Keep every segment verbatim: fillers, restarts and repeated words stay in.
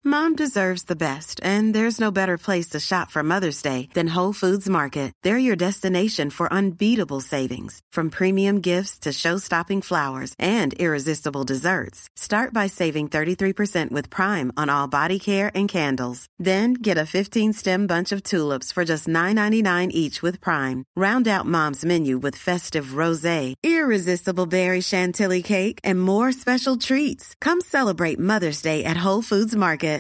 Mom deserves the best, and there's no better place to shop for Mother's Day than Whole Foods Market. They're your destination for unbeatable savings, from premium gifts to show-stopping flowers and irresistible desserts. Start by saving thirty-three percent with Prime on all body care and candles. Then get a fifteen-stem bunch of tulips for just nine ninety-nine each with Prime. Round out Mom's menu with festive rosé, irresistible berry chantilly cake, and more special treats. Come celebrate Mother's Day at Whole Foods Market.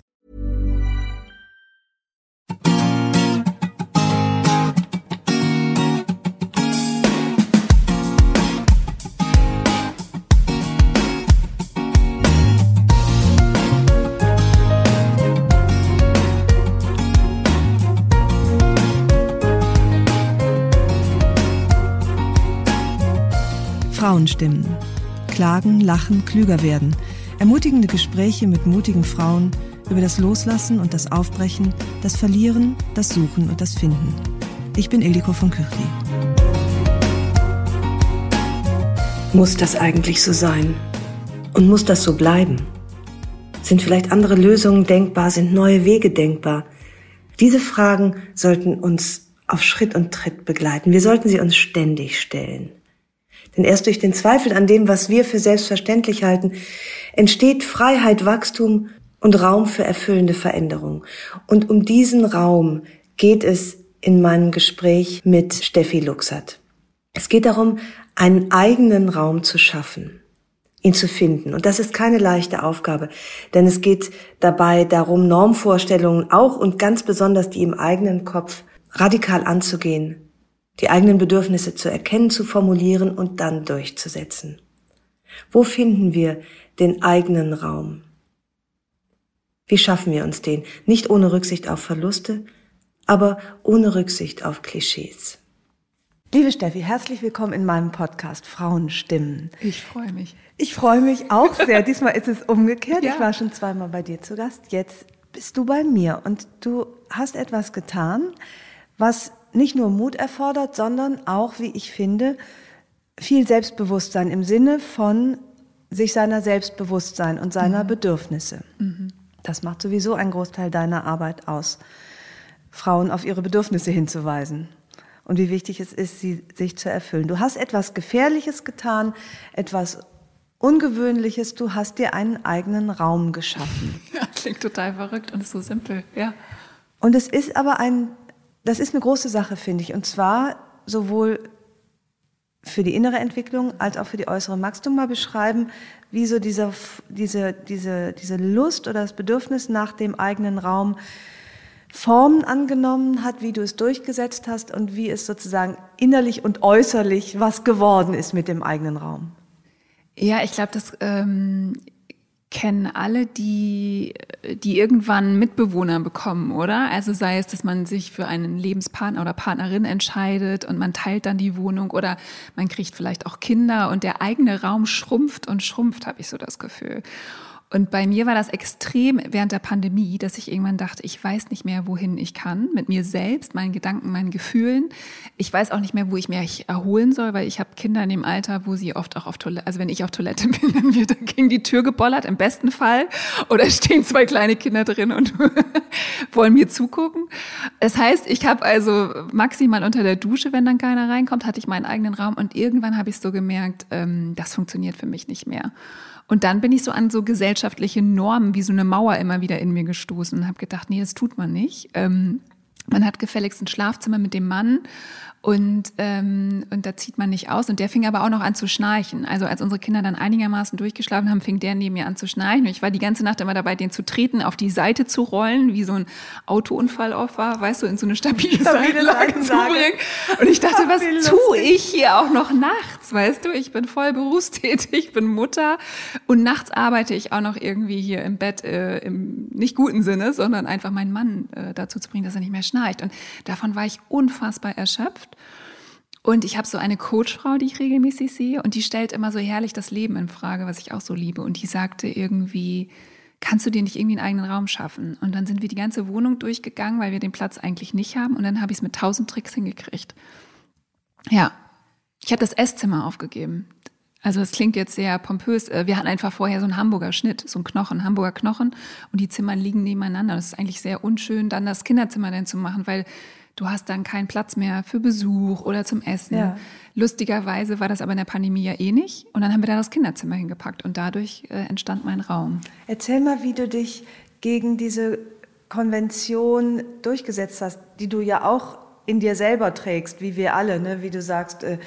Frauenstimmen. Klagen, lachen, klüger werden. Ermutigende Gespräche mit mutigen Frauen über das Loslassen und das Aufbrechen, das Verlieren, das Suchen und das Finden. Ich bin Ildiko von Kürti. Muss das eigentlich so sein? Und muss das so bleiben? Sind vielleicht andere Lösungen denkbar? Sind neue Wege denkbar? Diese Fragen sollten uns auf Schritt und Tritt begleiten. Wir sollten sie uns ständig stellen. Denn erst durch den Zweifel an dem, was wir für selbstverständlich halten, entsteht Freiheit, Wachstum und Raum für erfüllende Veränderung. Und um diesen Raum geht es in meinem Gespräch mit Steffi Luxert. Es geht darum, einen eigenen Raum zu schaffen, ihn zu finden. Und das ist keine leichte Aufgabe, denn es geht dabei darum, Normvorstellungen auch und ganz besonders die im eigenen Kopf radikal anzugehen, die eigenen Bedürfnisse zu erkennen, zu formulieren und dann durchzusetzen. Wo finden wir den eigenen Raum? Wie schaffen wir uns den? Nicht ohne Rücksicht auf Verluste, aber ohne Rücksicht auf Klischees. Liebe Steffi, herzlich willkommen in meinem Podcast Frauenstimmen. Ich freue mich. Ich freue mich auch sehr. Diesmal ist es umgekehrt. Ja. Ich war schon zweimal bei dir zu Gast. Jetzt bist du bei mir und du hast etwas getan, was nicht nur Mut erfordert, sondern auch, wie ich finde, viel Selbstbewusstsein im Sinne von sich seiner selbst bewusst sein und seiner mhm. Bedürfnisse. Mhm. Das macht sowieso einen Großteil deiner Arbeit aus, Frauen auf ihre Bedürfnisse hinzuweisen und wie wichtig es ist, sie sich zu erfüllen. Du hast etwas Gefährliches getan, etwas Ungewöhnliches, du hast dir einen eigenen Raum geschaffen. Ja, klingt total verrückt und ist so simpel, ja. Und es ist aber ein Das ist eine große Sache, finde ich. Und zwar sowohl für die innere Entwicklung als auch für die äußere. Magst du mal beschreiben, wie so diese, diese, diese, diese Lust oder das Bedürfnis nach dem eigenen Raum Formen angenommen hat, wie du es durchgesetzt hast und wie es sozusagen innerlich und äußerlich was geworden ist mit dem eigenen Raum? Ja, ich glaube, das ähm, kennen alle, die, die irgendwann Mitbewohner bekommen, oder? Also sei es, dass man sich für einen Lebenspartner oder Partnerin entscheidet und man teilt dann die Wohnung oder man kriegt vielleicht auch Kinder und der eigene Raum schrumpft und schrumpft, habe ich so das Gefühl. Und bei mir war das extrem während der Pandemie, dass ich irgendwann dachte, ich weiß nicht mehr, wohin ich kann, mit mir selbst, meinen Gedanken, meinen Gefühlen. Ich weiß auch nicht mehr, wo ich mich erholen soll, weil ich habe Kinder in dem Alter, wo sie oft auch auf Toilette, also wenn ich auf Toilette bin, dann wird gegen die Tür gebollert, im besten Fall. Oder stehen zwei kleine Kinder drin und wollen mir zugucken. Das heißt, ich habe also maximal unter der Dusche, wenn dann keiner reinkommt, hatte ich meinen eigenen Raum und irgendwann habe ich so gemerkt, ähm, das funktioniert für mich nicht mehr. Und dann bin ich so an so gesellschaftliche Normen wie so eine Mauer immer wieder in mir gestoßen und habe gedacht, nee, das tut man nicht. Ähm, man hat gefälligst ein Schlafzimmer mit dem Mann und, ähm, und da zieht man nicht aus. Und der fing aber auch noch an zu schnarchen. Also als unsere Kinder dann einigermaßen durchgeschlafen haben, fing der neben mir an zu schnarchen. Und ich war die ganze Nacht immer dabei, den zu treten, auf die Seite zu rollen, wie so ein Autounfallopfer, weißt du, in so eine stabile, stabile Seitenlage zu bringen. Und ich dachte, was tue ich hier auch noch nachts, weißt du? Ich bin voll berufstätig, ich bin Mutter und nachts arbeite ich auch noch irgendwie hier im Bett, äh, im nicht guten Sinne, sondern einfach meinen Mann äh, dazu zu bringen, dass er nicht mehr schnarcht. Und davon war ich unfassbar erschöpft. Und ich habe so eine Coachfrau, die ich regelmäßig sehe und die stellt immer so herrlich das Leben in Frage, was ich auch so liebe. Und die sagte irgendwie, kannst du dir nicht irgendwie einen eigenen Raum schaffen? Und dann sind wir die ganze Wohnung durchgegangen, weil wir den Platz eigentlich nicht haben. Und dann habe ich es mit tausend Tricks hingekriegt. Ja, ich habe das Esszimmer aufgegeben. Also es klingt jetzt sehr pompös. Wir hatten einfach vorher so einen Hamburger Schnitt, so einen Knochen, Hamburger Knochen. Und die Zimmer liegen nebeneinander. Das ist eigentlich sehr unschön, dann das Kinderzimmer dann zu machen, weil du hast dann keinen Platz mehr für Besuch oder zum Essen. Ja. Lustigerweise war das aber in der Pandemie ja eh nicht. Und dann haben wir da das Kinderzimmer hingepackt und dadurch äh, entstand mein Raum. Erzähl mal, wie du dich gegen diese Konvention durchgesetzt hast, die du ja auch in dir selber trägst, wie wir alle, ne? Wie du sagst, äh,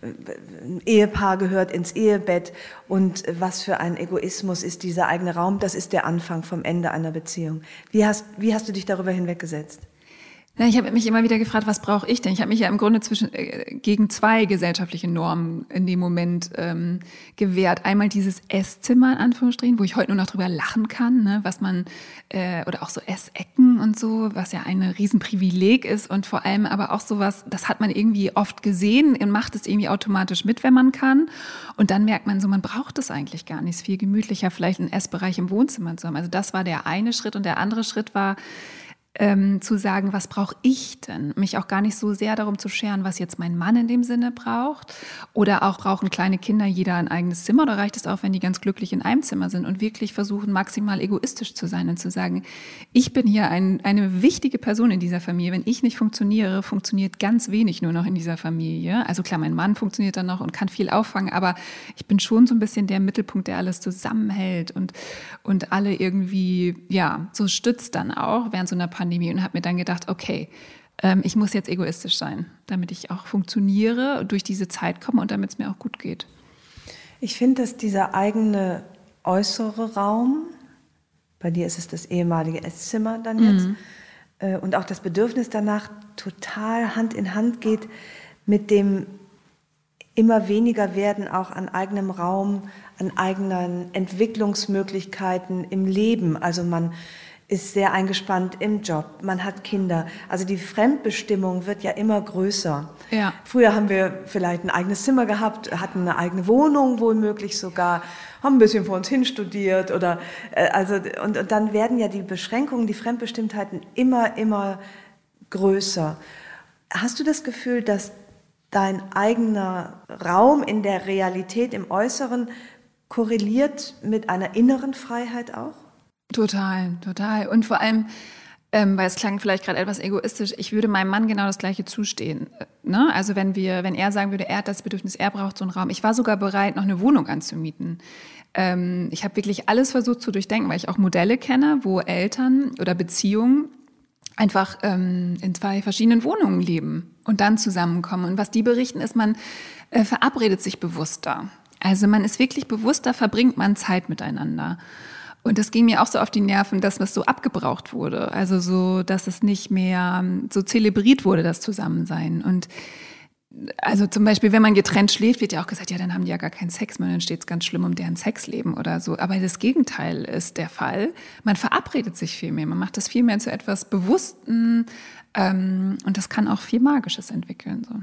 ein Ehepaar gehört ins Ehebett und was für ein Egoismus ist dieser eigene Raum, das ist der Anfang vom Ende einer Beziehung. Wie hast, wie hast du dich darüber hinweggesetzt? Na, ich habe mich immer wieder gefragt, was brauche ich denn? Ich habe mich ja im Grunde zwischen äh, gegen zwei gesellschaftliche Normen in dem Moment ähm, gewehrt. Einmal dieses Esszimmer in Anführungsstrichen, wo ich heute nur noch drüber lachen kann, ne, was man äh, oder auch so Essecken und so, was ja ein Riesenprivileg ist und vor allem aber auch sowas, das hat man irgendwie oft gesehen und macht es irgendwie automatisch mit, wenn man kann. Und dann merkt man so, man braucht es eigentlich gar nicht. Es ist viel gemütlicher, vielleicht einen Essbereich im Wohnzimmer zu haben. Also das war der eine Schritt und der andere Schritt war Ähm, zu sagen, was brauche ich denn? Mich auch gar nicht so sehr darum zu scheren, was jetzt mein Mann in dem Sinne braucht. Oder auch brauchen kleine Kinder jeder ein eigenes Zimmer oder reicht es auch, wenn die ganz glücklich in einem Zimmer sind und wirklich versuchen, maximal egoistisch zu sein und zu sagen, ich bin hier ein, eine wichtige Person in dieser Familie. Wenn ich nicht funktioniere, funktioniert ganz wenig nur noch in dieser Familie. Also klar, mein Mann funktioniert dann noch und kann viel auffangen, aber ich bin schon so ein bisschen der Mittelpunkt, der alles zusammenhält und, und alle irgendwie, ja, so stützt dann auch während so einer Pandemie und habe mir dann gedacht, okay, ähm, ich muss jetzt egoistisch sein, damit ich auch funktioniere, durch diese Zeit komme und damit es mir auch gut geht. Ich finde, dass dieser eigene äußere Raum, bei dir ist es das ehemalige Esszimmer dann jetzt, mhm. äh, und auch das Bedürfnis danach total Hand in Hand geht mit dem immer weniger werden auch an eigenem Raum, an eigenen Entwicklungsmöglichkeiten im Leben. Also man ist sehr eingespannt im Job, man hat Kinder. Also die Fremdbestimmung wird ja immer größer. Ja. Früher haben wir vielleicht ein eigenes Zimmer gehabt, hatten eine eigene Wohnung wohlmöglich sogar, haben ein bisschen vor uns hin studiert oder äh, also und, und dann werden ja die Beschränkungen, die Fremdbestimmtheiten immer immer größer. Hast du das Gefühl, dass dein eigener Raum in der Realität im Äußeren korreliert mit einer inneren Freiheit auch? Total, total. Und vor allem, ähm, weil es klang vielleicht gerade etwas egoistisch, ich würde meinem Mann genau das Gleiche zustehen. Ne? Also wenn wir, wenn er sagen würde, er hat das Bedürfnis, er braucht so einen Raum. Ich war sogar bereit, noch eine Wohnung anzumieten. Ähm, ich habe wirklich alles versucht zu durchdenken, weil ich auch Modelle kenne, wo Eltern oder Beziehungen einfach ähm, in zwei verschiedenen Wohnungen leben und dann zusammenkommen. Und was die berichten, ist, man äh, verabredet sich bewusster. Also man ist wirklich bewusster, verbringt man Zeit miteinander. Und das ging mir auch so auf die Nerven, dass das so abgebraucht wurde. Also so, dass es nicht mehr so zelebriert wurde, das Zusammensein. Und also zum Beispiel, wenn man getrennt schläft, wird ja auch gesagt, ja, dann haben die ja gar keinen Sex mehr, dann steht es ganz schlimm um deren Sexleben oder so. Aber das Gegenteil ist der Fall. Man verabredet sich viel mehr, man macht das viel mehr zu etwas Bewussten ähm, und das kann auch viel Magisches entwickeln. So.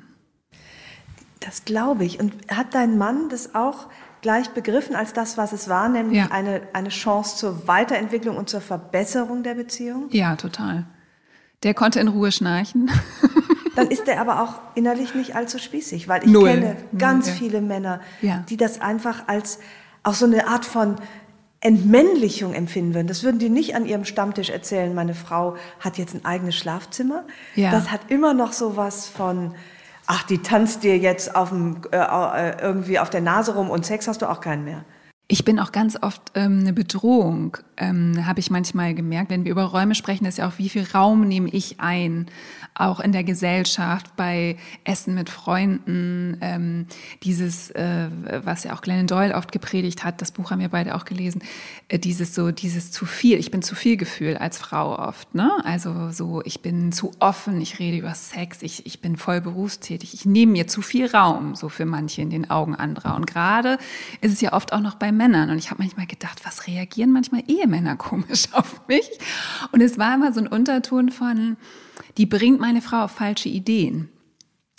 Das glaube ich. Und hat dein Mann das auch gleich begriffen als das, was es war, nämlich ja. eine, eine Chance zur Weiterentwicklung und zur Verbesserung der Beziehung? Ja, total. Der konnte in Ruhe schnarchen. Dann ist er aber auch innerlich nicht allzu spießig, weil ich Null. kenne ganz Null, ja. viele Männer, ja. die das einfach als auch so eine Art von Entmännlichung empfinden würden. Das würden die nicht an ihrem Stammtisch erzählen, meine Frau hat jetzt ein eigenes Schlafzimmer. Ja. Das hat immer noch sowas von, ach, die tanzt dir jetzt auf dem, äh, irgendwie auf der Nase rum und Sex hast du auch keinen mehr. Ich bin auch ganz oft ähm, eine Bedrohung, ähm, habe ich manchmal gemerkt. Wenn wir über Räume sprechen, ist ja auch, wie viel Raum nehme ich ein, auch in der Gesellschaft, bei Essen mit Freunden. Ähm, dieses, äh, was ja auch Glennon Doyle oft gepredigt hat, das Buch haben wir beide auch gelesen, äh, dieses so, dieses zu viel, ich bin zu viel Gefühl als Frau oft, ne? Also so, ich bin zu offen, ich rede über Sex, ich, ich bin voll berufstätig, ich nehme mir zu viel Raum, so für manche in den Augen anderer. Und gerade ist es ja oft auch noch bei Männern. Und ich habe manchmal gedacht, was reagieren manchmal Ehemänner komisch auf mich? Und es war immer so ein Unterton von, die bringt meine Frau auf falsche Ideen.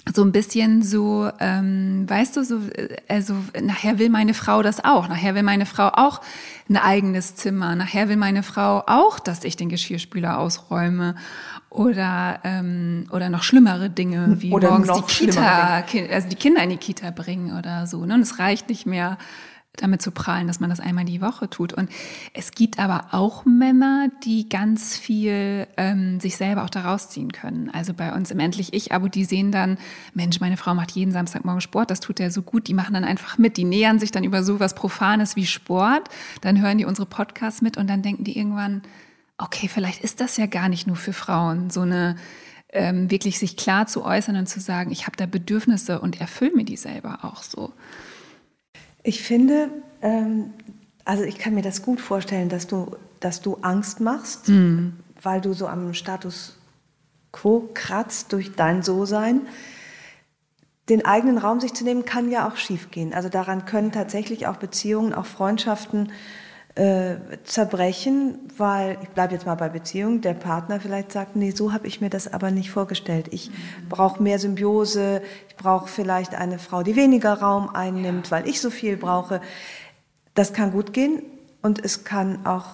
so ein bisschen so, ähm, weißt du, so, also nachher will meine Frau das auch. Nachher will meine Frau auch ein eigenes Zimmer. Nachher will meine Frau auch, dass ich den Geschirrspüler ausräume. Oder, ähm, oder noch schlimmere Dinge, wie oder morgens noch die Kita, also die Kinder in die Kita bringen oder so. Ne? Und es reicht nicht mehr, damit zu prahlen, dass man das einmal die Woche tut. Und es gibt aber auch Männer, die ganz viel ähm, sich selber auch da rausziehen können. Also bei uns im Endlich Ich-Abo, die sehen dann, Mensch, meine Frau macht jeden Samstagmorgen Sport, das tut ja so gut. Die machen dann einfach mit, die nähern sich dann über sowas Profanes wie Sport. Dann hören die unsere Podcasts mit und dann denken die irgendwann, okay, vielleicht ist das ja gar nicht nur für Frauen, so eine ähm, wirklich sich klar zu äußern und zu sagen, ich habe da Bedürfnisse und erfülle mir die selber auch so. Ich finde, ähm, also ich kann mir das gut vorstellen, dass du, dass du Angst machst, mm. weil du so am Status quo kratzt durch dein So-Sein. Den eigenen Raum sich zu nehmen, kann ja auch schiefgehen. Also daran können tatsächlich auch Beziehungen, auch Freundschaften äh, zerbrechen, weil, ich bleibe jetzt mal bei Beziehungen, der Partner vielleicht sagt, nee, so habe ich mir das aber nicht vorgestellt. Ich mhm. brauche mehr Symbiose, ich brauche vielleicht eine Frau, die weniger Raum einnimmt, weil ich so viel brauche. Das kann gut gehen und es kann auch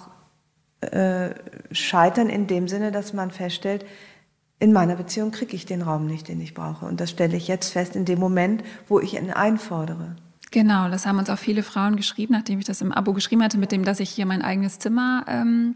äh, scheitern in dem Sinne, dass man feststellt, in meiner Beziehung kriege ich den Raum nicht, den ich brauche. Und das stelle ich jetzt fest in dem Moment, wo ich ihn einfordere. Genau, das haben uns auch viele Frauen geschrieben, nachdem ich das im Abo geschrieben hatte, mit dem, dass ich hier mein eigenes Zimmer ähm,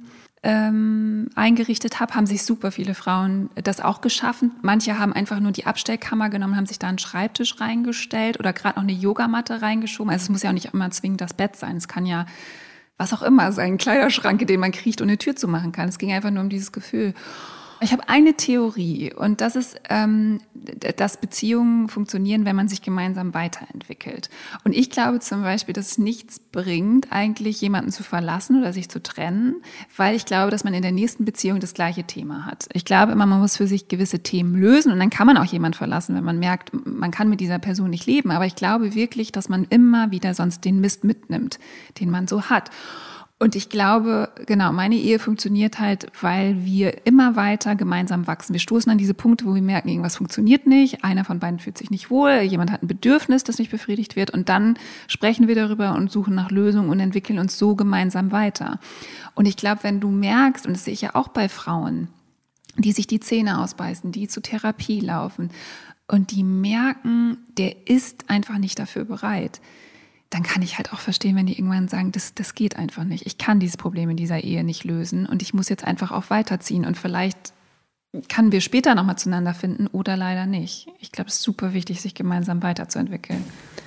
ähm, eingerichtet habe, haben sich super viele Frauen das auch geschaffen. Manche haben einfach nur die Abstellkammer genommen, haben sich da einen Schreibtisch reingestellt oder gerade noch eine Yogamatte reingeschoben. Also es muss ja auch nicht immer zwingend das Bett sein. Es kann ja was auch immer sein, ein Kleiderschrank, in den man kriecht und eine Tür zumachen kann. Es ging einfach nur um dieses Gefühl. Ich habe eine Theorie und das ist, ähm, dass Beziehungen funktionieren, wenn man sich gemeinsam weiterentwickelt. Und ich glaube zum Beispiel, dass es nichts bringt, eigentlich jemanden zu verlassen oder sich zu trennen, weil ich glaube, dass man in der nächsten Beziehung das gleiche Thema hat. Ich glaube immer, man muss für sich gewisse Themen lösen und dann kann man auch jemanden verlassen, wenn man merkt, man kann mit dieser Person nicht leben. Aber ich glaube wirklich, dass man immer wieder sonst den Mist mitnimmt, den man so hat. Und ich glaube, genau, meine Ehe funktioniert halt, weil wir immer weiter gemeinsam wachsen. Wir stoßen an diese Punkte, wo wir merken, irgendwas funktioniert nicht, einer von beiden fühlt sich nicht wohl, jemand hat ein Bedürfnis, das nicht befriedigt wird und dann sprechen wir darüber und suchen nach Lösungen und entwickeln uns so gemeinsam weiter. Und ich glaube, wenn du merkst, und das sehe ich ja auch bei Frauen, die sich die Zähne ausbeißen, die zu Therapie laufen und die merken, der ist einfach nicht dafür bereit, dann kann ich halt auch verstehen, wenn die irgendwann sagen, das, das geht einfach nicht. Ich kann dieses Problem in dieser Ehe nicht lösen und ich muss jetzt einfach auch weiterziehen. Und vielleicht können wir später nochmal zueinander finden oder leider nicht. Ich glaube, es ist super wichtig, sich gemeinsam weiterzuentwickeln.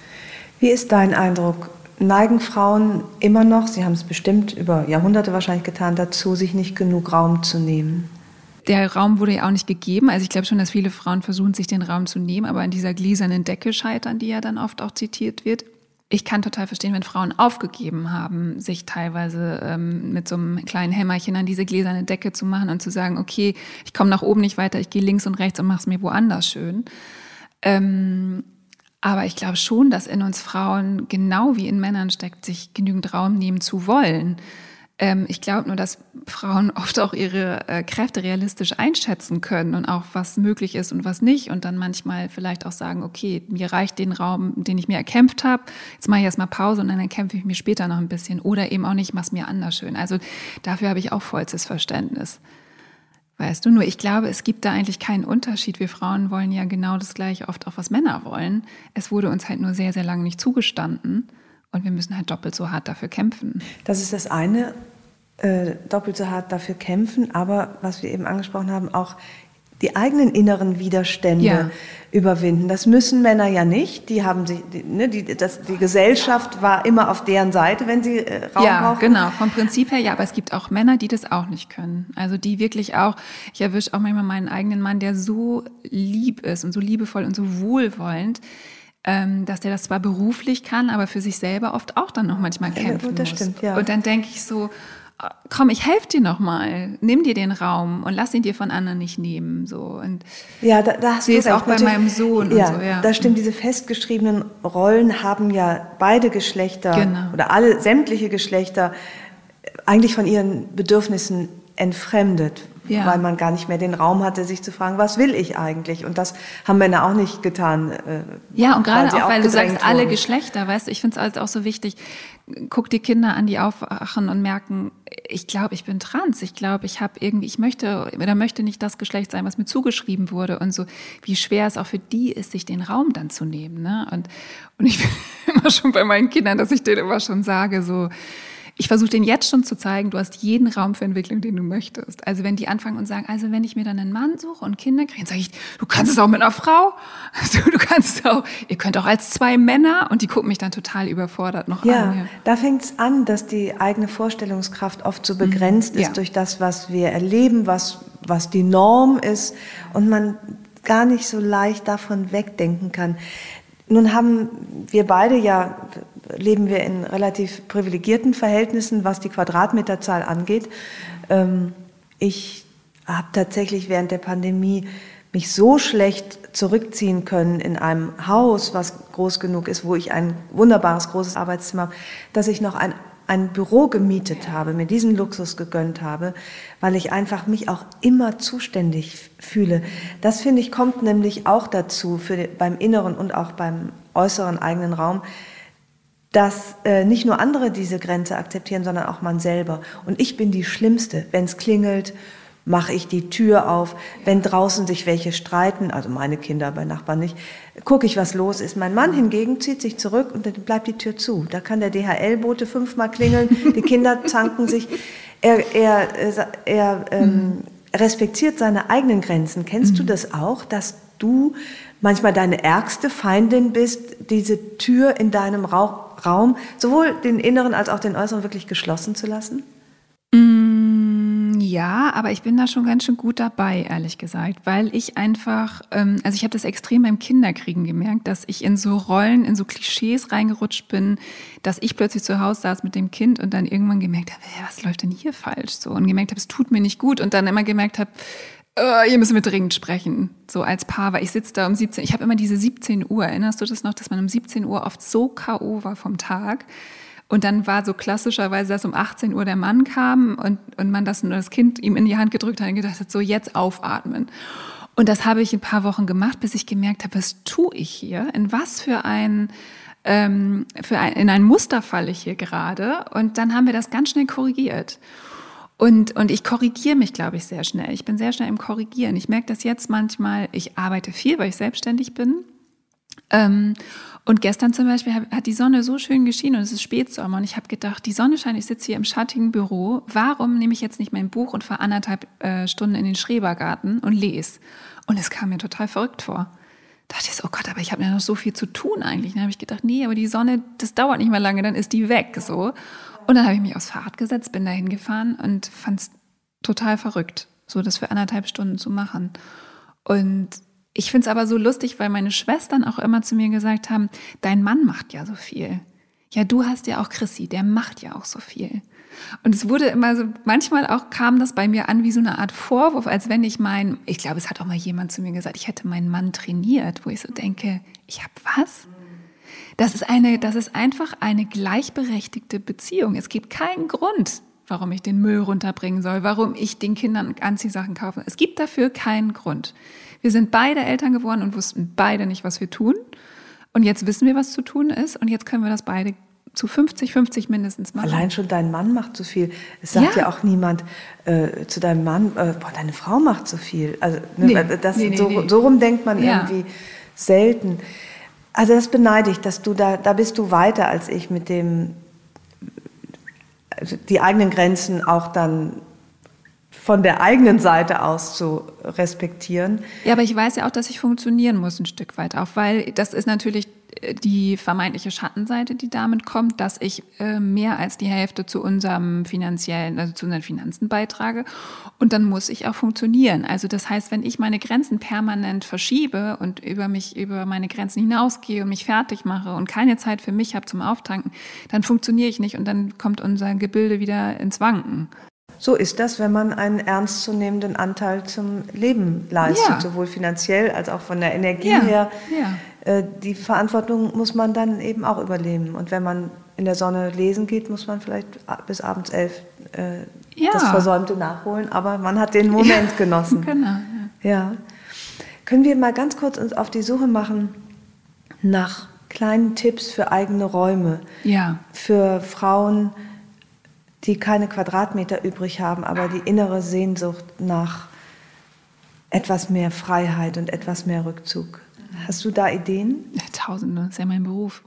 Wie ist dein Eindruck? Neigen Frauen immer noch, sie haben es bestimmt über Jahrhunderte wahrscheinlich getan, dazu, sich nicht genug Raum zu nehmen? Der Raum wurde ja auch nicht gegeben. Also ich glaube schon, dass viele Frauen versuchen, sich den Raum zu nehmen, aber an dieser gläsernen Decke scheitern, die ja dann oft auch zitiert wird. Ich kann total verstehen, wenn Frauen aufgegeben haben, sich teilweise ähm, mit so einem kleinen Hämmerchen an diese gläserne Decke zu machen und zu sagen, okay, ich komme nach oben nicht weiter, ich gehe links und rechts und mache es mir woanders schön. Ähm, aber ich glaube schon, dass in uns Frauen genau wie in Männern steckt, sich genügend Raum nehmen zu wollen. Ähm, ich glaube nur, dass Frauen oft auch ihre äh, Kräfte realistisch einschätzen können und auch was möglich ist und was nicht und dann manchmal vielleicht auch sagen, okay, mir reicht den Raum, den ich mir erkämpft habe, jetzt mache ich erstmal Pause und dann erkämpfe ich mir später noch ein bisschen oder eben auch nicht, mach es mir anders schön. Also dafür habe ich auch vollstes Verständnis. Weißt du, nur ich glaube, es gibt da eigentlich keinen Unterschied. Wir Frauen wollen ja genau das Gleiche oft auch, was Männer wollen. Es wurde uns halt nur sehr, sehr lange nicht zugestanden und wir müssen halt doppelt so hart dafür kämpfen. Das ist das eine. Äh, doppelt so hart dafür kämpfen, aber was wir eben angesprochen haben, auch die eigenen inneren Widerstände ja. überwinden. Das müssen Männer ja nicht. Die haben sich, die, ne, die, das, die Gesellschaft war immer auf deren Seite, wenn sie äh, Raum ja, brauchen. Ja, genau. Vom Prinzip her, ja. Aber es gibt auch Männer, die das auch nicht können. Also die wirklich auch, ich erwische auch manchmal meinen eigenen Mann, der so lieb ist und so liebevoll und so wohlwollend, ähm, dass der das zwar beruflich kann, aber für sich selber oft auch dann noch manchmal kämpfen ja, das muss. Stimmt, ja. Und dann denke ich so, komm, ich helfe dir noch mal, nimm dir den Raum und lass ihn dir von anderen nicht nehmen. So. Und ja, da, da hast sie du ist recht. auch bei meinem Sohn. Ja, und so, ja, das stimmt. Diese festgeschriebenen Rollen haben ja beide Geschlechter genau. oder alle sämtliche Geschlechter eigentlich von ihren Bedürfnissen entfremdet, ja. weil man gar nicht mehr den Raum hatte, sich zu fragen, was will ich eigentlich? Und das haben Männer auch nicht getan. Äh, ja, und gerade auch, weil du sagst, wurden. alle Geschlechter, weißt du, ich finde es auch so wichtig, guck die Kinder an, die aufwachen und merken, ich glaube, ich bin trans, ich glaube, ich habe irgendwie, ich möchte oder möchte nicht das Geschlecht sein, was mir zugeschrieben wurde und so, wie schwer es auch für die ist, sich den Raum dann zu nehmen. Ne? Und, und ich bin immer schon bei meinen Kindern, dass ich denen immer schon sage, so, ich versuche denen jetzt schon zu zeigen, du hast jeden Raum für Entwicklung, den du möchtest. Also wenn die anfangen und sagen, also wenn ich mir dann einen Mann suche und Kinder kriege, dann sage ich, du kannst es auch mit einer Frau. Also du kannst auch, ihr könnt auch als zwei Männer. Und die gucken mich dann total überfordert noch ja, an. Ja, da fängt es an, dass die eigene Vorstellungskraft oft so begrenzt mhm. ist ja. durch das, was wir erleben, was, was die Norm ist und man gar nicht so leicht davon wegdenken kann. Nun haben wir beide ja, leben wir in relativ privilegierten Verhältnissen, was die Quadratmeterzahl angeht. Ich habe tatsächlich während der Pandemie mich so schlecht zurückziehen können in einem Haus, was groß genug ist, wo ich ein wunderbares, großes Arbeitszimmer habe, dass ich noch ein ein Büro gemietet habe, mir diesen Luxus gegönnt habe, weil ich einfach mich auch immer zuständig fühle. Das, finde ich, kommt nämlich auch dazu, für den, beim inneren und auch beim äußeren eigenen Raum, dass äh, nicht nur andere diese Grenze akzeptieren, sondern auch man selber. Und ich bin die Schlimmste, wenn es klingelt, mache ich die Tür auf. Wenn draußen sich welche streiten, also meine Kinder, bei Nachbarn nicht, gucke ich, was los ist. Mein Mann hingegen zieht sich zurück und dann bleibt die Tür zu. Da kann der D H L-Bote fünfmal klingeln, die Kinder zanken sich. Er, er, er ähm, respektiert seine eigenen Grenzen. Kennst mhm. du das auch, dass du manchmal deine ärgste Feindin bist, diese Tür in deinem Raum, sowohl den inneren als auch den äußeren, wirklich geschlossen zu lassen? Ja, aber ich bin da schon ganz schön gut dabei, ehrlich gesagt, weil ich einfach, ähm, also ich habe das extrem beim Kinderkriegen gemerkt, dass ich in so Rollen, in so Klischees reingerutscht bin, dass ich plötzlich zu Hause saß mit dem Kind und dann irgendwann gemerkt habe, hey, was läuft denn hier falsch? So, und gemerkt habe, es tut mir nicht gut und dann immer gemerkt habe, oh, hier müssen wir dringend sprechen, so als Paar, weil ich sitze da um siebzehn, ich habe immer diese siebzehn Uhr, erinnerst du das noch, dass man um siebzehn Uhr oft so K O war vom Tag? Und dann war so klassischerweise, dass um achtzehn Uhr der Mann kam und, und man das, das Kind ihm in die Hand gedrückt hat und gedacht hat, so jetzt aufatmen. Und das habe ich ein paar Wochen gemacht, bis ich gemerkt habe, was tue ich hier? In was für ein, ähm, für ein, in ein Muster falle ich hier gerade? Und dann haben wir das ganz schnell korrigiert. Und, und ich korrigiere mich, glaube ich, sehr schnell. Ich bin sehr schnell im Korrigieren. Ich merke das jetzt manchmal, ich arbeite viel, weil ich selbstständig bin. Ähm, Und gestern zum Beispiel hat die Sonne so schön geschienen und es ist Spätsommer und ich habe gedacht, die Sonne scheint, ich sitze hier im schattigen Büro, warum nehme ich jetzt nicht mein Buch und fahre anderthalb äh, Stunden in den Schrebergarten und lese? Und es kam mir total verrückt vor. Da dachte ich so, oh Gott, aber ich habe ja noch so viel zu tun eigentlich. Dann habe ich gedacht, nee, aber die Sonne, das dauert nicht mehr lange, dann ist die weg. So. Und dann habe ich mich aufs Fahrrad gesetzt, bin da hingefahren und fand es total verrückt, so das für anderthalb Stunden zu machen. Und ich finde es aber so lustig, weil meine Schwestern auch immer zu mir gesagt haben, dein Mann macht ja so viel. Ja, du hast ja auch Chrissy, der macht ja auch so viel. Und es wurde immer so, manchmal auch kam das bei mir an wie so eine Art Vorwurf, als wenn ich mein, ich glaube, es hat auch mal jemand zu mir gesagt, ich hätte meinen Mann trainiert, wo ich so denke, ich habe was? Das ist eine, das ist einfach eine gleichberechtigte Beziehung. Es gibt keinen Grund, warum ich den Müll runterbringen soll, warum ich den Kindern Anziehsachen kaufe. Es gibt dafür keinen Grund. Wir sind beide Eltern geworden und wussten beide nicht, was wir tun. Und jetzt wissen wir, was zu tun ist. Und jetzt können wir das beide zu fünfzig fünfzig mindestens machen. Allein schon dein Mann macht so viel. Es sagt ja, ja auch niemand äh, zu deinem Mann, äh, boah, deine Frau macht so viel. Also ne, nee, das, nee, so, nee. so rum denkt man ja. irgendwie selten. Also das beneide ich, dass du da, da bist du weiter als ich mit dem, also die eigenen Grenzen auch dann von der eigenen Seite aus zu respektieren. Ja, aber ich weiß ja auch, dass ich funktionieren muss ein Stück weit auch, weil das ist natürlich die vermeintliche Schattenseite, die damit kommt, dass ich äh, mehr als die Hälfte zu unserem finanziellen, also zu unseren Finanzen beitrage und dann muss ich auch funktionieren. Also das heißt, wenn ich meine Grenzen permanent verschiebe und über mich, über meine Grenzen hinausgehe und mich fertig mache und keine Zeit für mich habe zum Auftanken, dann funktioniere ich nicht und dann kommt unser Gebilde wieder ins Wanken. So ist das, wenn man einen ernstzunehmenden Anteil zum Leben leistet, ja. sowohl finanziell als auch von der Energie ja. her. Ja. Die Verantwortung muss man dann eben auch übernehmen. Und wenn man in der Sonne lesen geht, muss man vielleicht bis abends elf äh, ja. das Versäumte nachholen. Aber man hat den Moment ja. genossen. Genau. Ja. ja. Können wir mal ganz kurz uns auf die Suche machen nach kleinen Tipps für eigene Räume? Ja. Für Frauen, die keine Quadratmeter übrig haben, aber die innere Sehnsucht nach etwas mehr Freiheit und etwas mehr Rückzug. Hast du da Ideen? Ja, Tausende, das ist ja mein Beruf.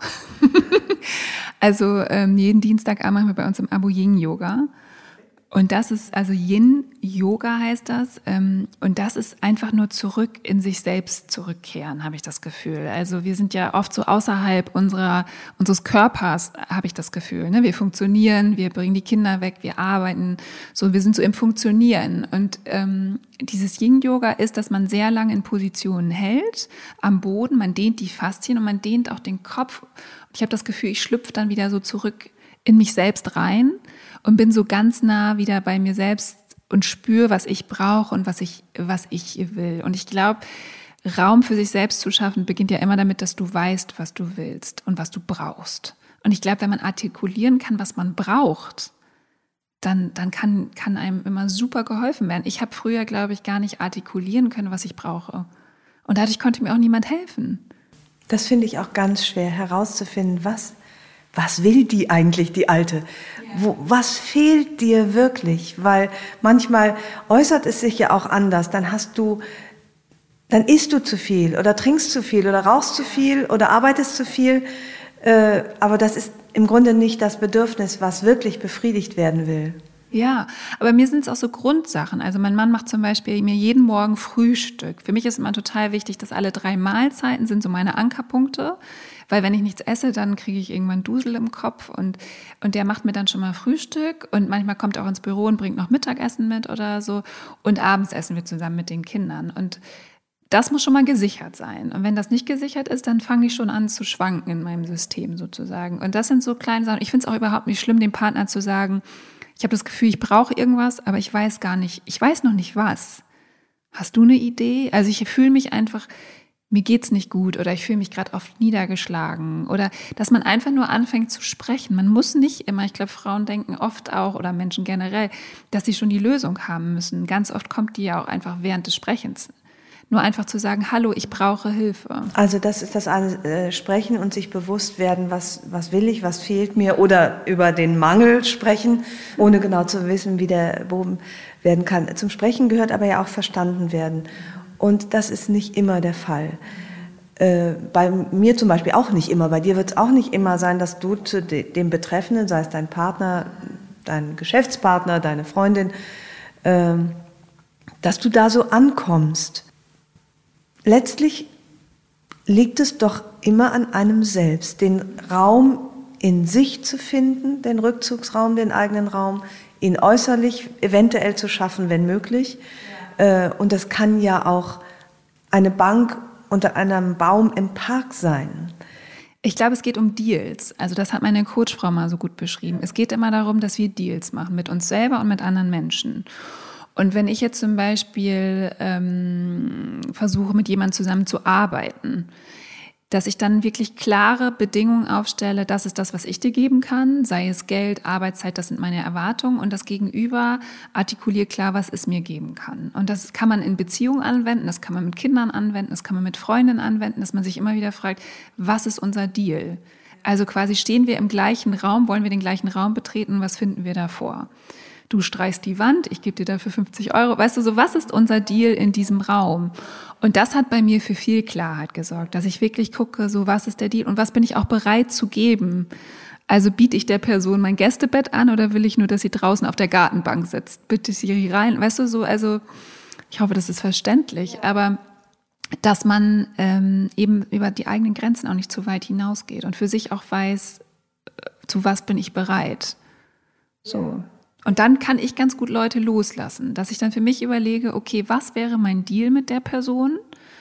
Also ähm, jeden Dienstagabend machen wir bei uns im Abo Yin-Yoga. Und das ist, also Yin-Yoga heißt das. Ähm, und das ist einfach nur zurück in sich selbst zurückkehren, habe ich das Gefühl. Also wir sind ja oft so außerhalb unserer, unseres Körpers, habe ich das Gefühl. Ne? Wir funktionieren, wir bringen die Kinder weg, wir arbeiten. So, wir sind so im Funktionieren. Und ähm, dieses Yin-Yoga ist, dass man sehr lange in Positionen hält, am Boden. Man dehnt die Faszien und man dehnt auch den Kopf. Und ich habe das Gefühl, ich schlüpfe dann wieder so zurück in mich selbst rein und bin so ganz nah wieder bei mir selbst und spüre, was ich brauche und was ich, was ich will. Und ich glaube, Raum für sich selbst zu schaffen, beginnt ja immer damit, dass du weißt, was du willst und was du brauchst. Und ich glaube, wenn man artikulieren kann, was man braucht, dann, dann kann, kann einem immer super geholfen werden. Ich habe früher, glaube ich, gar nicht artikulieren können, was ich brauche. Und dadurch konnte mir auch niemand helfen. Das finde ich auch ganz schwer herauszufinden, was Was will die eigentlich, die Alte? Wo, was fehlt dir wirklich? Weil manchmal äußert es sich ja auch anders. Dann hast du, dann isst du zu viel oder trinkst zu viel oder rauchst zu viel oder arbeitest zu viel. Äh, aber das ist im Grunde nicht das Bedürfnis, was wirklich befriedigt werden will. Ja, aber mir sind es auch so Grundsachen. Also mein Mann macht zum Beispiel mir jeden Morgen Frühstück. Für mich ist immer total wichtig, dass alle drei Mahlzeiten sind so meine Ankerpunkte. Weil wenn ich nichts esse, dann kriege ich irgendwann Dusel im Kopf. Und, und der macht mir dann schon mal Frühstück. Und manchmal kommt er auch ins Büro und bringt noch Mittagessen mit oder so. Und abends essen wir zusammen mit den Kindern. Und das muss schon mal gesichert sein. Und wenn das nicht gesichert ist, dann fange ich schon an zu schwanken in meinem System sozusagen. Und das sind so kleine Sachen. Ich finde es auch überhaupt nicht schlimm, dem Partner zu sagen, ich habe das Gefühl, ich brauche irgendwas, aber ich weiß gar nicht, ich weiß noch nicht was. Hast du eine Idee? Also ich fühle mich einfach, mir geht's nicht gut oder ich fühle mich gerade oft niedergeschlagen oder dass man einfach nur anfängt zu sprechen. Man muss nicht immer, ich glaube, Frauen denken oft auch oder Menschen generell, dass sie schon die Lösung haben müssen. Ganz oft kommt die ja auch einfach während des Sprechens. Nur einfach zu sagen, hallo, ich brauche Hilfe. Also das ist das alles, äh, Sprechen und sich bewusst werden, was, was will ich, was fehlt mir oder über den Mangel sprechen, ohne genau zu wissen, wie der behoben werden kann. Zum Sprechen gehört aber ja auch verstanden werden. Und das ist nicht immer der Fall. Äh, bei mir zum Beispiel auch nicht immer. Bei dir wird es auch nicht immer sein, dass du zu de- dem Betreffenden, sei es dein Partner, dein Geschäftspartner, deine Freundin, äh, dass du da so ankommst. Letztlich liegt es doch immer an einem selbst, den Raum in sich zu finden, den Rückzugsraum, den eigenen Raum, ihn äußerlich eventuell zu schaffen, wenn möglich. Ja. Und das kann ja auch eine Bank unter einem Baum im Park sein. Ich glaube, es geht um Deals. Also das hat meine Coachfrau mal so gut beschrieben. Es geht immer darum, dass wir Deals machen mit uns selber und mit anderen Menschen. Und wenn ich jetzt zum Beispiel ähm, versuche, mit jemandem zusammen zu arbeiten, dass ich dann wirklich klare Bedingungen aufstelle, das ist das, was ich dir geben kann, sei es Geld, Arbeitszeit, das sind meine Erwartungen und das Gegenüber artikuliert klar, was es mir geben kann. Und das kann man in Beziehungen anwenden, das kann man mit Kindern anwenden, das kann man mit Freundinnen anwenden, dass man sich immer wieder fragt, was ist unser Deal? Also quasi stehen wir im gleichen Raum, wollen wir den gleichen Raum betreten, was finden wir davor? Du streichst die Wand, ich gebe dir dafür fünfzig Euro. Weißt du, so was ist unser Deal in diesem Raum? Und das hat bei mir für viel Klarheit gesorgt, dass ich wirklich gucke, so was ist der Deal und was bin ich auch bereit zu geben? Also biete ich der Person mein Gästebett an oder will ich nur, dass sie draußen auf der Gartenbank sitzt? Bitte sie rein, weißt du, so, also ich hoffe, das ist verständlich, aber dass man ähm, eben über die eigenen Grenzen auch nicht zu weit hinausgeht und für sich auch weiß, zu was bin ich bereit? So. Und dann kann ich ganz gut Leute loslassen, dass ich dann für mich überlege, okay, was wäre mein Deal mit der Person?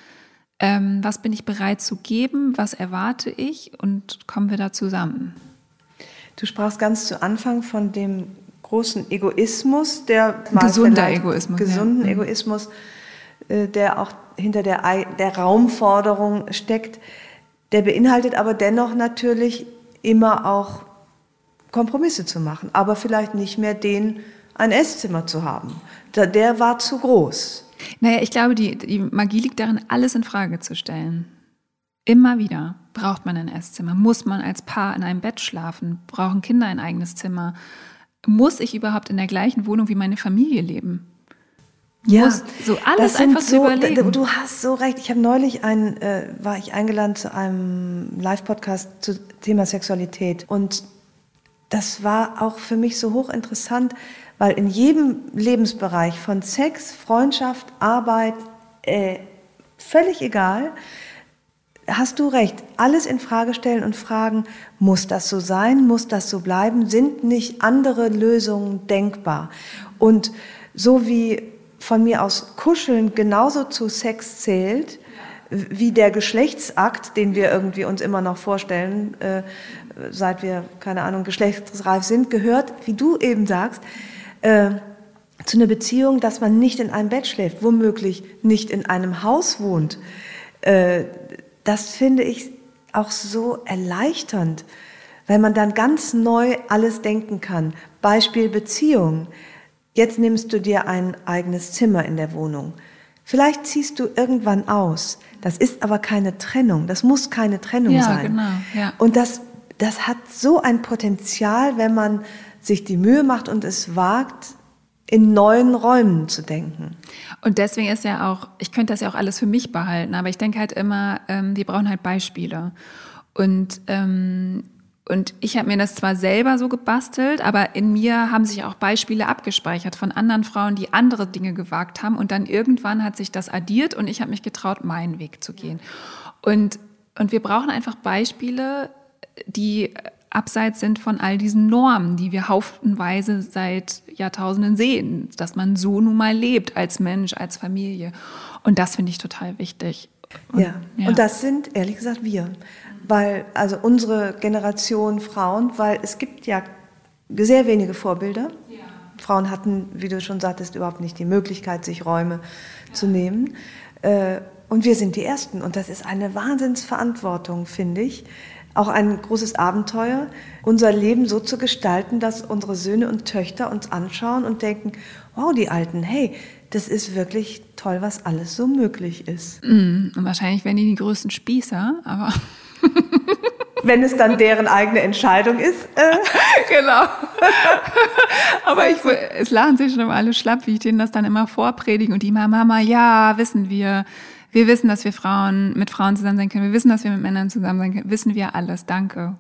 Ähm, was bin ich bereit zu geben? Was erwarte ich? Und kommen wir da zusammen? Du sprachst ganz zu Anfang von dem großen Egoismus, der gesunder Egoismus, gesunden ja. Egoismus, äh, der auch hinter der, der Raumforderung steckt. Der beinhaltet aber dennoch natürlich immer auch Kompromisse zu machen, aber vielleicht nicht mehr den ein Esszimmer zu haben. Der, der war zu groß. Naja, ich glaube, die, die Magie liegt darin, alles in Frage zu stellen. Immer wieder braucht man ein Esszimmer. Muss man als Paar in einem Bett schlafen? Brauchen Kinder ein eigenes Zimmer? Muss ich überhaupt in der gleichen Wohnung wie meine Familie leben? Ja, Muss so alles einfach so, zu überlegen. Du hast so recht. Ich habe neulich ein, äh, war ich eingeladen zu einem Live-Podcast zum Thema Sexualität. Und das war auch für mich so hochinteressant, weil in jedem Lebensbereich von Sex, Freundschaft, Arbeit, äh, völlig egal, hast du recht, alles in Frage stellen und fragen, muss das so sein, muss das so bleiben, sind nicht andere Lösungen denkbar? Und so wie von mir aus Kuscheln genauso zu Sex zählt, wie der Geschlechtsakt, den wir irgendwie uns immer noch vorstellen, äh, seit wir, keine Ahnung, geschlechtsreif sind, gehört, wie du eben sagst, äh, zu einer Beziehung, dass man nicht in einem Bett schläft, womöglich nicht in einem Haus wohnt. Äh, das finde ich auch so erleichternd, weil man dann ganz neu alles denken kann. Beispiel Beziehung. Jetzt nimmst du dir ein eigenes Zimmer in der Wohnung. Vielleicht ziehst du irgendwann aus. Das ist aber keine Trennung. Das muss keine Trennung ja, sein. Genau, ja. Und das, das hat so ein Potenzial, wenn man sich die Mühe macht und es wagt, in neuen Räumen zu denken. Und deswegen ist ja auch, ich könnte das ja auch alles für mich behalten, aber ich denke halt immer, ähm, wir brauchen halt Beispiele. Und ähm, Und ich habe mir das zwar selber so gebastelt, aber in mir haben sich auch Beispiele abgespeichert von anderen Frauen, die andere Dinge gewagt haben. Und dann irgendwann hat sich das addiert und ich habe mich getraut, meinen Weg zu gehen. Und, und wir brauchen einfach Beispiele, die abseits sind von all diesen Normen, die wir haufenweise seit Jahrtausenden sehen, dass man so nun mal lebt als Mensch, als Familie. Und das finde ich total wichtig. Und, ja. ja, und das sind, ehrlich gesagt, wir. Weil, also unsere Generation Frauen, weil es gibt ja sehr wenige Vorbilder. Ja. Frauen hatten, wie du schon sagtest, überhaupt nicht die Möglichkeit, sich Räume ja. zu nehmen. Und wir sind die Ersten. Und das ist eine Wahnsinnsverantwortung, finde ich. Auch ein großes Abenteuer, unser Leben so zu gestalten, dass unsere Söhne und Töchter uns anschauen und denken, wow, die Alten, hey, das ist wirklich toll, was alles so möglich ist. Mm, und wahrscheinlich werden die die größten Spießer, aber... Wenn es dann deren eigene Entscheidung ist. Äh. Genau. Aber ich, es lachen sich schon immer alle schlapp, wie ich denen das dann immer vorpredige. Und die immer, Mama, ja, wissen wir. Wir wissen, dass wir Frauen mit Frauen zusammen sein können. Wir wissen, dass wir mit Männern zusammen sein können. Wissen wir alles. Danke.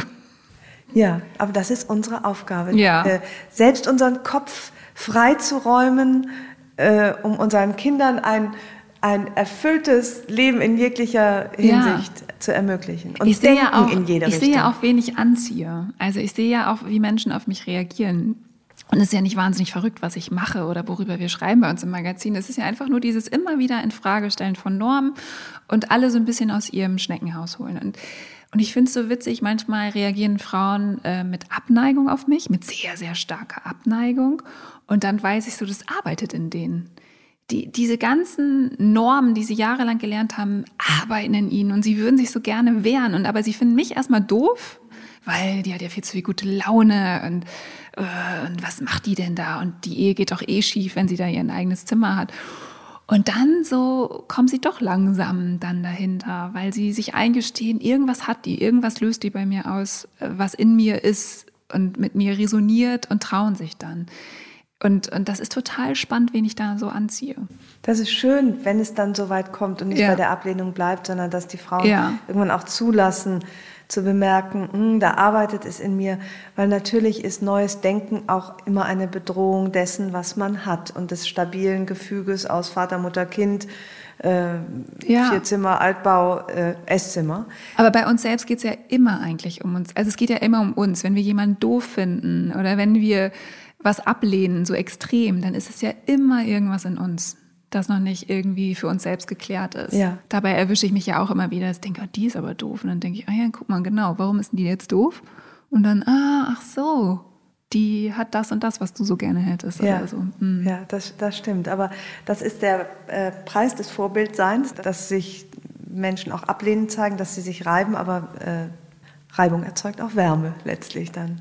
Ja, aber das ist unsere Aufgabe. Ja. Äh, selbst unseren Kopf freizuräumen, äh, um unseren Kindern ein, ein erfülltes Leben in jeglicher Hinsicht ja. zu ermöglichen. Und ich sehe ja auch, in jeder ich Richtung. sehe ja auch, wen ich anziehe. Also ich sehe ja auch, wie Menschen auf mich reagieren. Und es ist ja nicht wahnsinnig verrückt, was ich mache oder worüber wir schreiben bei uns im Magazin. Es ist ja einfach nur dieses immer wieder Infragestellen von Normen und alle so ein bisschen aus ihrem Schneckenhaus holen. Und, und ich finde es so witzig, manchmal reagieren Frauen äh, mit Abneigung auf mich, mit sehr, sehr starker Abneigung. Und dann weiß ich so, das arbeitet in denen. Die, diese ganzen Normen, die sie jahrelang gelernt haben, arbeiten in ihnen und sie würden sich so gerne wehren. Und, aber sie finden mich erstmal doof, weil die hat ja viel zu viel gute Laune und, äh, und was macht die denn da? Und die Ehe geht doch eh schief, wenn sie da ihr eigenes Zimmer hat. Und dann so kommen sie doch langsam dann dahinter, weil sie sich eingestehen, irgendwas hat die, irgendwas löst die bei mir aus, was in mir ist und mit mir resoniert und trauen sich dann. Und, und das ist total spannend, wen ich da so anziehe. Das ist schön, wenn es dann so weit kommt und nicht ja. bei der Ablehnung bleibt, sondern dass die Frauen ja. irgendwann auch zulassen, zu bemerken, da arbeitet es in mir. Weil natürlich ist neues Denken auch immer eine Bedrohung dessen, was man hat und des stabilen Gefüges aus Vater, Mutter, Kind, äh, ja. vier Zimmer, Altbau, äh, Esszimmer. Aber bei uns selbst geht es ja immer eigentlich um uns. Also es geht ja immer um uns. Wenn wir jemanden doof finden oder wenn wir was ablehnen, so extrem, dann ist es ja immer irgendwas in uns, das noch nicht irgendwie für uns selbst geklärt ist. Ja. Dabei erwische ich mich ja auch immer wieder, dass ich denke, oh, die ist aber doof. Und dann denke ich, ah ja, guck mal, genau, warum ist denn die jetzt doof? Und dann, ah, ach so, die hat das und das, was du so gerne hättest. Ja, oder so. Hm. ja das, das stimmt. Aber das ist der äh, Preis des Vorbildseins, dass sich Menschen auch ablehnend zeigen, dass sie sich reiben, aber äh, Reibung erzeugt auch Wärme letztlich dann.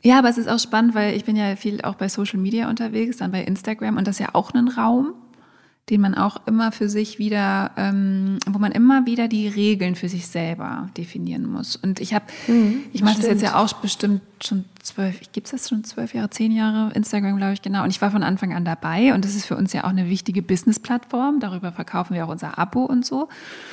Ja, aber es ist auch spannend, weil ich bin ja viel auch bei Social Media unterwegs, dann bei Instagram und das ist ja auch ein Raum, den man auch immer für sich wieder, ähm, wo man immer wieder die Regeln für sich selber definieren muss. Und ich habe, mhm, ich mache das jetzt ja auch bestimmt schon zwölf, gibt es das schon zwölf Jahre, zehn Jahre, Instagram glaube ich, genau. Und ich war von Anfang an dabei und das ist für uns ja auch eine wichtige Business-Plattform. Darüber verkaufen wir auch unser Abo und so.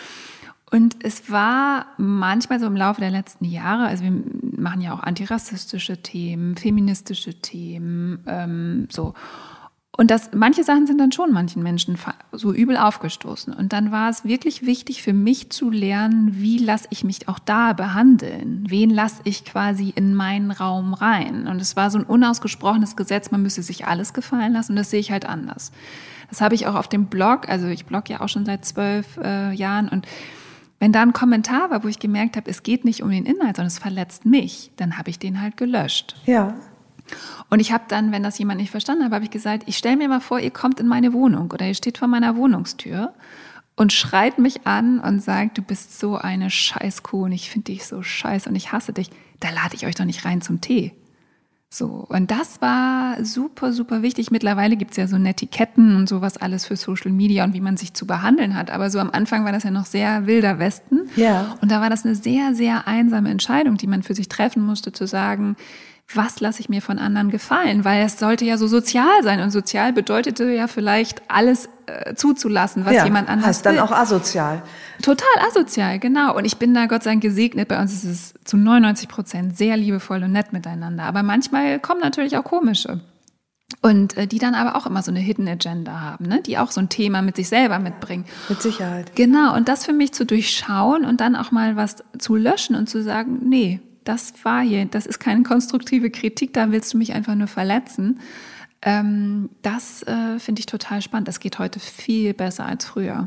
Und es war manchmal so im Laufe der letzten Jahre, also wir machen ja auch antirassistische Themen, feministische Themen, ähm, so. Und das, manche Sachen sind dann schon manchen Menschen so übel aufgestoßen. Und dann war es wirklich wichtig für mich zu lernen, wie lasse ich mich auch da behandeln? Wen lasse ich quasi in meinen Raum rein? Und es war so ein unausgesprochenes Gesetz, man müsse sich alles gefallen lassen und das sehe ich halt anders. Das habe ich auch auf dem Blog, also ich blogge ja auch schon seit zwölf äh, Jahren und wenn da ein Kommentar war, wo ich gemerkt habe, es geht nicht um den Inhalt, sondern es verletzt mich, dann habe ich den halt gelöscht. Ja. Und ich habe dann, wenn das jemand nicht verstanden hat, habe ich gesagt, ich stelle mir mal vor, ihr kommt in meine Wohnung oder ihr steht vor meiner Wohnungstür und schreit mich an und sagt, du bist so eine Scheißkuh und ich finde dich so scheiße und ich hasse dich. Da lade ich euch doch nicht rein zum Tee. So, und das war super, super wichtig. Mittlerweile gibt's ja so Netiquetten und sowas alles für Social Media und wie man sich zu behandeln hat. Aber so am Anfang war das ja noch sehr wilder Westen. Ja. Und da war das eine sehr, sehr einsame Entscheidung, die man für sich treffen musste, zu sagen, was lasse ich mir von anderen gefallen? Weil es sollte ja so sozial sein. Und sozial bedeutete ja vielleicht alles äh, zuzulassen, was ja, jemand anders heißt dann will. auch asozial. Total asozial, genau. Und ich bin da Gott sei Dank gesegnet. Bei uns ist es zu neunundneunzig Prozent sehr liebevoll und nett miteinander. Aber manchmal kommen natürlich auch komische. Und äh, die dann aber auch immer so eine Hidden Agenda haben, ne? Die auch so ein Thema mit sich selber mitbringen. Mit Sicherheit. Genau. Und das für mich zu durchschauen und dann auch mal was zu löschen und zu sagen, nee, das war hier, das ist keine konstruktive Kritik, da willst du mich einfach nur verletzen. Ähm, das äh, finde ich total spannend. Das geht heute viel besser als früher.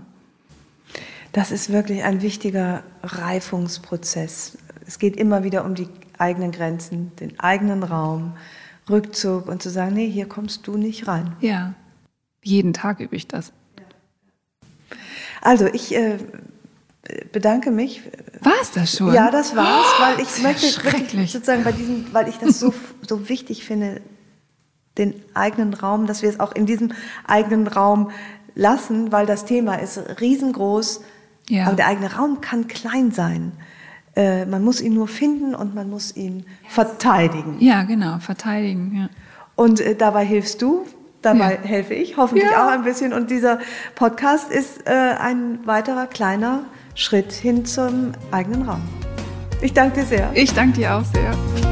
Das ist wirklich ein wichtiger Reifungsprozess. Es geht immer wieder um die eigenen Grenzen, den eigenen Raum, Rückzug und zu sagen, nee, hier kommst du nicht rein. Ja, jeden Tag übe ich das. Also ich äh, bedanke mich. War's das schon? Ja, das war's, oh, weil ich möchte schrecklich. wirklich sozusagen bei diesem, weil ich das so, so wichtig finde, den eigenen Raum, dass wir es auch in diesem eigenen Raum lassen, weil das Thema ist riesengroß, ja. Aber der eigene Raum kann klein sein. Äh, man muss ihn nur finden und man muss ihn verteidigen. Ja, genau, verteidigen. Ja. Und äh, dabei hilfst du, dabei ja. helfe ich, hoffentlich ja. auch ein bisschen. Und dieser Podcast ist äh, ein weiterer kleiner Schritt hin zum eigenen Raum. Ich danke dir sehr. Ich danke dir auch sehr.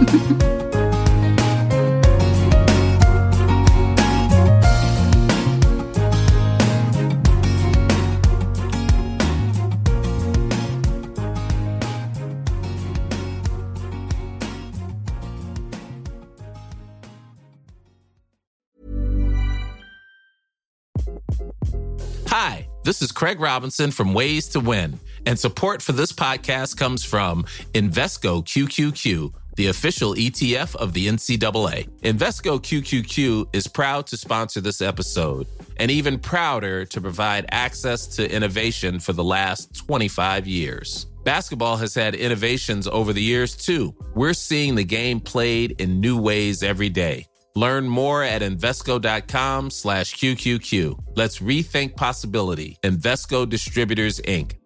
Hi, this is Craig Robinson from Ways to Win, and support for this podcast comes from Invesco Q Q Q, the official E T F of the N C double A. Invesco Q Q Q is proud to sponsor this episode, and even prouder to provide access to innovation for the last twenty-five years. Basketball has had innovations over the years, too. We're seeing the game played in new ways every day. Learn more at Invesco.com slash QQQ. Let's rethink possibility. Invesco Distributors, Incorporated.